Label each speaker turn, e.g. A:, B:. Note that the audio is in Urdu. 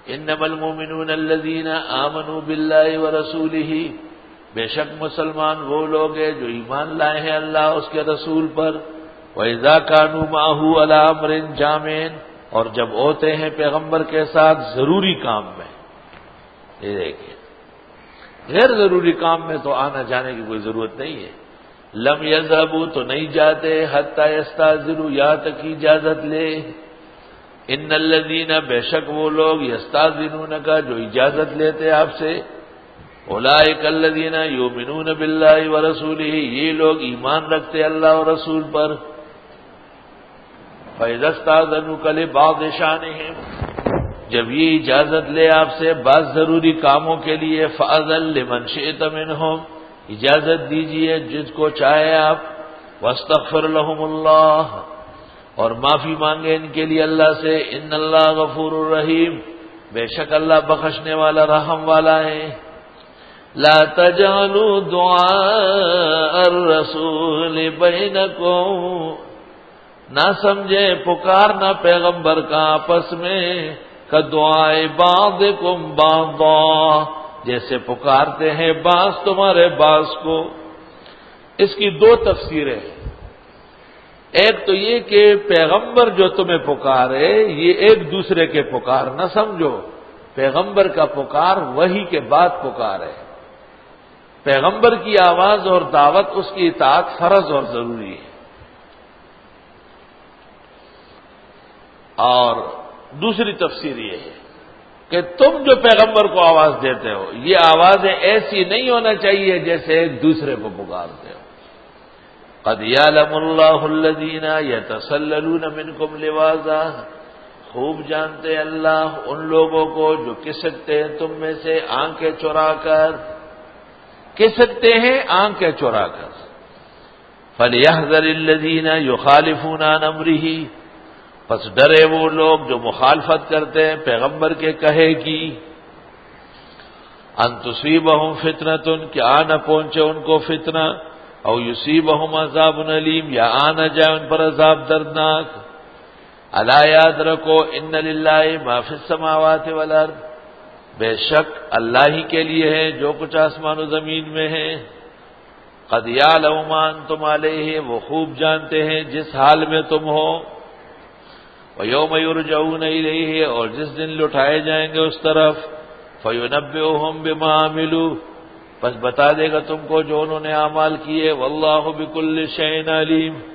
A: انما المؤمنون الذین آمنوا باللہ ورسولہ، بے شک مسلمان وہ لوگ ہیں جو ایمان لائے ہیں اللہ اس کے رسول پر، وَإِذَا كَانُوا مَعَهُ عَلَىٰ أَمْرٍ جَامِعٍ، اور جب ہوتے ہیں پیغمبر کے ساتھ ضروری کام میں۔ یہ دیکھیں غیر ضروری کام میں تو آنا جانے کی کوئی ضرورت نہیں ہے۔ لم يذهبوا تو نہیں جاتے، حتی یستاذنوا یہاں تک کی اجازت لے۔ ان الذین بے شک وہ لوگ یستاذنونک جو اجازت لیتے آپ سے، اولئک الذین یؤمنون باللہ ورسولہ، یہ لوگ ایمان رکھتے اللہ اور رسول پر۔ فَإِذَا اسْتَأْذَنُوكَ لِبَعْضِ شَأْنِهِمْ، جب یہ اجازت لے آپ سے بعض ضروری کاموں کے لیے، فَأَذَن لِمَنْ شِئْتَ مِنْهُمْ، اجازت دیجئے جس کو چاہے آپ، وَاسْتَغْفِرْ لَهُمُ اللَّهُ، اور معافی مانگے ان کے لیے اللہ سے، ان اللہ غفور الرحیم، بے شک اللہ بخشنے والا رحم والا ہے۔ لا تجعلوا دعاء الرسول بینکم، نہ سمجھے پکارنا پیغمبر کا آپس میں، کدعائے بعضکم بعضا، جیسے پکارتے ہیں بعض تمہارے بعض کو۔ اس کی دو تفسیریں ہیں، ایک تو یہ کہ پیغمبر جو تمہیں پکارے یہ ایک دوسرے کے پکار نہ سمجھو، پیغمبر کا پکار وحی کے بعد پکار ہے، پیغمبر کی آواز اور دعوت اس کی اطاعت فرض اور ضروری ہے۔ اور دوسری تفسیر یہ ہے کہ تم جو پیغمبر کو آواز دیتے ہو یہ آوازیں ایسی نہیں ہونا چاہیے جیسے ایک دوسرے کو پکارتے ہو۔ قد یعلم اللہ الذین یتسللون منکم لواذا، خوب جانتے اللہ ان لوگوں کو جو کسکتے ہیں تم میں سے آنکھیں چرا کر، کسکتے ہیں آنکھیں چرا کر۔ فلیحذر الذین یخالفون عن امرہ، پس ڈرے وہ لوگ جو مخالفت کرتے ہیں پیغمبر کے کہے کی، ان تصیبہم فتنۃ، کہ آ نہ پہنچے ان کو فتنہ، او یصیبہم عذاب علیم، یا آ نہ جائے ان پر عذاب دردناک۔ الا یاد رکھو ان للہ ما فی السماوات والارض، بے شک اللہ ہی کے لیے ہے جو کچھ آسمان و زمین میں ہے۔ قد یعلم ما انتم علیہ، وہ خوب جانتے ہیں جس حال میں تم ہو۔ وَيَوْمَ يُرْجَعُونَ إِلَيْهِ، اور جس دن لٹائے جائیں گے اس طرف، فَيُنَبِّئُهُم بِمَا عَمِلُوا، پس بتا دے گا تم کو جو انہوں نے اعمال کیے، وَاللَّهُ بِكُلِّ شَيْءٍ عَلِيمٌ،